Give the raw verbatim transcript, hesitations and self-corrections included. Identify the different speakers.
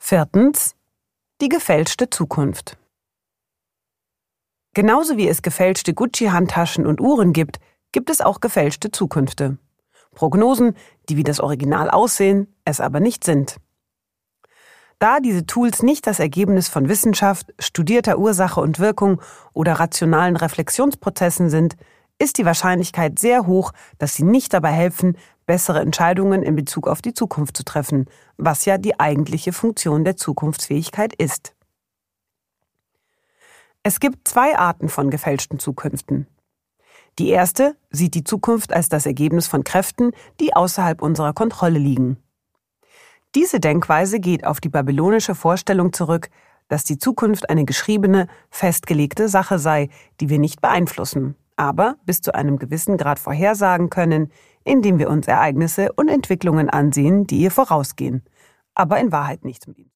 Speaker 1: Viertens. Die gefälschte Zukunft. Genauso wie es gefälschte Gucci-Handtaschen und Uhren gibt, gibt es auch gefälschte Zukünfte. Prognosen, die wie das Original aussehen, es aber nicht sind. Da diese Tools nicht das Ergebnis von Wissenschaft, studierter Ursache und Wirkung oder rationalen Reflexionsprozessen sind, ist die Wahrscheinlichkeit sehr hoch, dass sie nicht dabei helfen, bessere Entscheidungen in Bezug auf die Zukunft zu treffen, was ja die eigentliche Funktion der Zukunftsfähigkeit ist. Es gibt zwei Arten von gefälschten Zukünften. Die erste sieht die Zukunft als das Ergebnis von Kräften, die außerhalb unserer Kontrolle liegen. Diese Denkweise geht auf die babylonische Vorstellung zurück, dass die Zukunft eine geschriebene, festgelegte Sache sei, die wir nicht beeinflussen, aber bis zu einem gewissen Grad vorhersagen können, indem wir uns Ereignisse und Entwicklungen ansehen, die ihr vorausgehen, aber in Wahrheit nichts mit ihnen